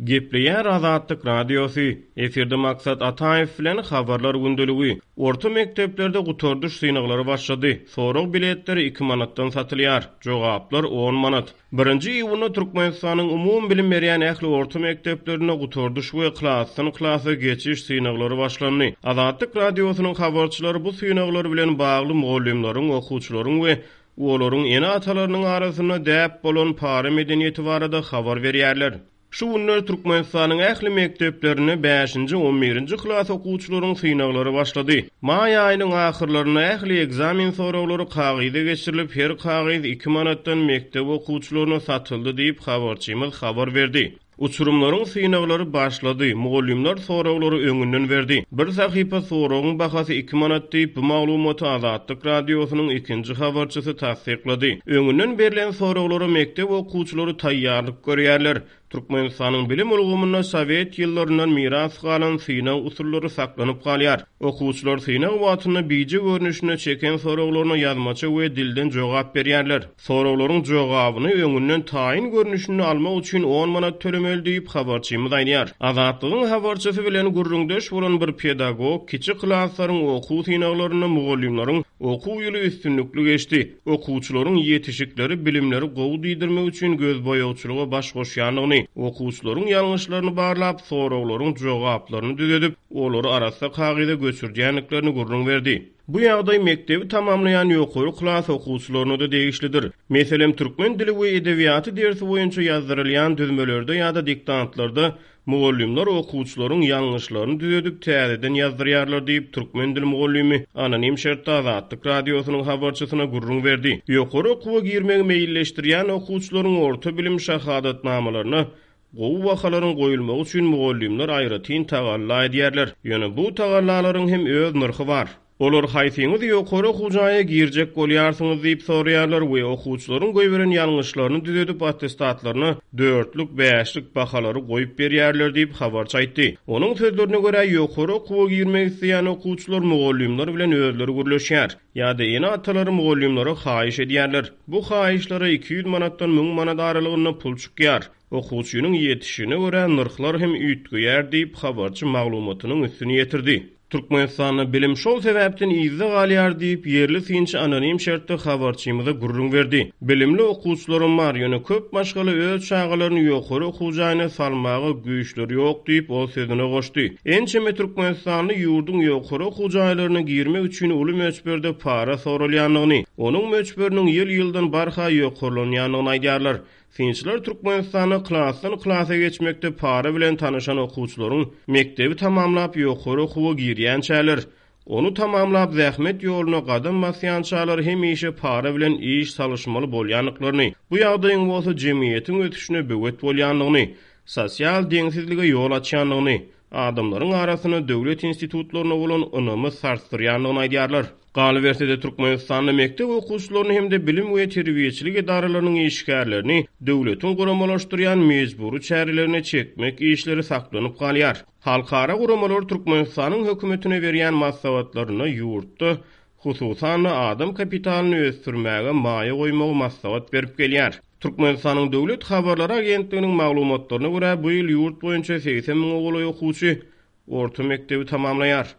Gepleýär Azatlyk radiosu. Eferde maksat Ataýew bilen habarlar gündəligi. Orta mekteplerde gutardyş synaglary başlady. Sorag biletleri 2 manatdan satylýar. Jogaplar 10 manat. 1-nji iýulda Türkmenistanyň umum bilim berýän ähli orta mekteplerine gutardyş we klassdan klassa geçiş synaglary başlandy. Azatlyk radiosynyň habarçylary bu synaglary bilen bagly mugallimlaryň, okuwçylaryň we olaryň ene atalarynyň arasyna däp bolan para medeniýeti barada habar berýärler. Şu günler Türkmenistanyň ähli mekteplerine 5-nji 11-nji klass okuwçylaryň synaglary başlady. May aýynyň ahyrlaryna ähli egzamin soraglary kagyda geçirilip, her kagyz 2 manatdan mektep okuwçylaryna satyldy diýip habarçymyz habar berdi. Uçurumlaryň synaglary başlady. Mugallimler soraglary öňünden berdi. Bir sahypa soragyň bahasy 2 manat diýip bu maglumaty Azatlyk radiosynyň 2-nji habarçysy tasdiklady. Öňünden berilen soraglary mektep okuwçylary taýýarlyk görýärler. Türkmenistanyň bilim ulgamyna Sowet ýyllaryndan miras galan synag usullary saklanyp galýar. Okuwçylar synag wagtyny biýje görnüşine çeken soraglaryna ýazmaça we dilden jogap berýärler. Soraglaryň jogabyny öňünden taýin görnüşini almak üçin 10 manat tölemeli diýip habarçymyz aýdýar. Azatlygyň habarçysy bilen gurrundeş bolan bir pedagog kiçik klasslaryň okuw synaglaryna mugallimlaryň okuw ýyly üstünlükli geçdi. Okuwçylaryň ýetişikleri, bilimleri gowy diýdirmek üçin göz boýagçylyga baş goşýanlygyny, okuwçylaryň ýalňyşlaryny barlap, soraglaryň jogaplaryny düzedip, olary arasynda kagyda göçürýänliklerini gurrun berdi. Bu ýagdaý mektebi tamamlayan ýokary klass okuwçylaryna da degişlidir. Meselem türkmen dili we edebiýaty dersi boýunça ýazdyrylýan düzmelerde ýa-da diktantlarda mugallimler okuwçylaryň ýalňyşlaryny düzedip täzeden ýazdyrýarlar diýip türkmen dili mugallimi anonim şertde Azatlyk radiosynyň habarçysyna gurrun berdi. Ýokary okuwa girmegi meýilleşdirýän okuwçylaryň orta bilim şahadatnamalaryna gowy bahalaryň goýulmagy üçin mugallimler aýratyn tagalla edýärler. Ýöne bu tagallalaryň hem öz nyrhy bar. Olar haýsyňyz ýokary okuwjağa girjek bolýarsyňyz diýip soraýarlar we okuwçylaryň goýberen ýalňyşlaryny düzedip attestatlaryny 4-lük, 5-lik bahalary goýup berýärler diýip habarçy aýtdy. Onuň sözlerine görä ýokary okuwa girmek isleýän okuwçylar mugallimler bilen özleri gürleşýär. Ýa-da ene atalary mugallimlere haýyş edýärler. Bu haýyşlara 200 manatdan 1000 manat aralygyna pul çykýar. Okuwçynyň ýetişine görä nyrklar hem üýtgüýär diýip habarçy maglumatynyň üstüne ýetirdi. Türkmenistanyň bilim şol sebäpden ýyzy galýar diýip ýerli synçy anonim şertde habarçymyza gurrun berdi. Bilimli okuwçylarym bar, ýöne köp maşgaly öz çağalaryny ýokary okuwjagyna salmagy güýçleri ýok diýip o sözüne goşdy. Ençeme Türkmenistanyň ýurdun ýokary okuwjaglaryna girmek üçin uly möçberde para sorulýanlygyny, onuň möçberiniň ýyl-ýyldan barha ýokarlanýanlygyny aýdýarlar. Synçylar Türkmenistanyň klassdan klassa geçmekde para bilen tanışan okuwçylaryň mektebi tamamlap ýokary okuwa girýän çäler. Onu tamamlap zähmet ýoluna gadam basýan çäler hem işe para bilen iş salışmaly bolýanlyklaryny, bu ýagdaýyň bolsa jemgyýetiň ötüşine böwet bolýanlygyny, sosial deňsizlige ýol açýanlygyny, adamlaryň arasyna döwlet institutlaryna bolan öňümi sarstyrýanlygyny aýdýarlar. Galy bersede Türkmenistanyň mektep okuwçylaryny hem de bilim we terbiýeçilik edaralarynyň işgärlerini döwletiň guramalaşdyrýan mejburi çärelerine çekmek işleri saklanyp galýar. Halkara guramalar Türkmenistanyň hökümetine berýän maslahatlaryna ýurtda hususan adam kapitalyny ösdürmäge maýa goýmagy maslahat berip gelýär. Türkmenistanyň döwlet habarlary agentliginiň maglumatlaryna görä bu ýyl ýurt boýunça 80 000 oguly okuwçy orta mektebi tamamlaýar.